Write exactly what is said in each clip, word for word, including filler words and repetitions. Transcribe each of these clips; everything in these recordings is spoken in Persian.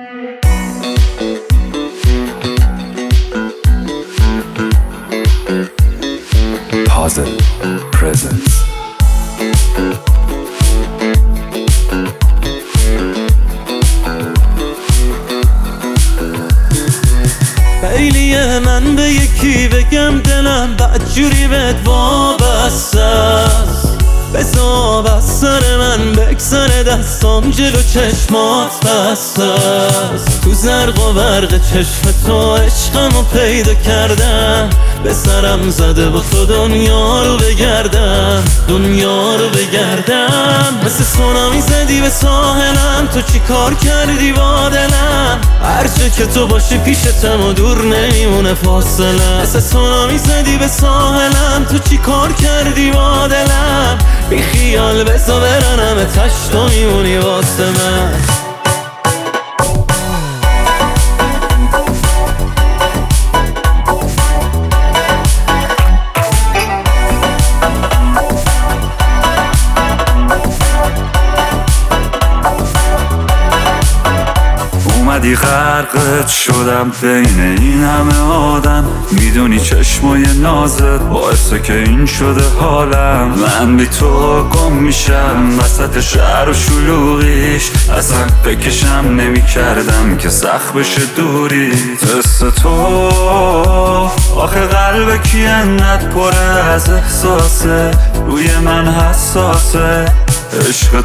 Puzzle Presents. خیلیه من به یکی بگم دلم بدجوری بهت وابسته است، بذار از سر من بگذره دستام جلو چشمات بسته است. تو زرق و برق چشم تو عشقمو پیدا کردم، به سرم زده با تو دنیا رو بگردم، دنیا رو بگردم. مثل سونامی زدی به ساحلم، تو چی کار کردی با دلم؟ هر جا که تو باشی پیشتم و دور نمیمونه فاصله. مثل سونامی زدی به ساحلم، تو چی کار کردی با دلم؟ بی خیال بزا برنم تشت تو میمونی واسه من. اومدی غرقت شدم بین این همه آدم، میدونی چشمای نازت باعثه که این شده حالم. من بی تو گم میشم وسط شهر و شلوغیش، اصلا بکشم نمی کردم که سخت بشه دوری. مثل تو آخه قلب کی انقدر پره از احساسه، روی من حساسه. عشق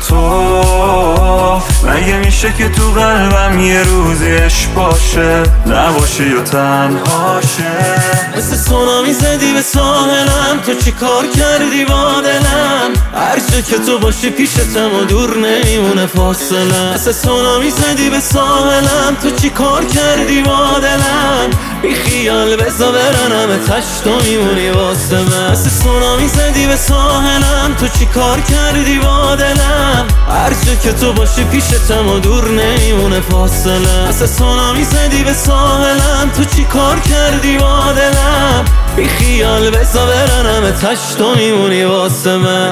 تو مگه میشه که تو قلبم یه روزی عشق باشه، نباشی و تنهاشه. مثل سونامی زدی به ساحلم، تو چی کار کردی با دلم؟ هر جا که تو باشی پیشتم و دور نمیمونه فاصله. مثل سونامی زدی به ساحلم، تو چی کار کردی با دلم؟ بی خیال بزا برنم تشت تو میمونی واسه من. مثل سونامی زدی به ساحلم، تو چی کار کردی با دلم؟ هر جا که تو باشی پیشتم و دور نمیمونه فاصله. مثل سونامی زدی به ساحلم، تو چی کار کردی با دلم؟ بی خیال بزا برنم تشت تو میمونی واسه من.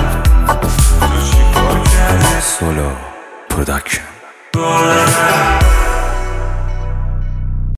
Solo Production.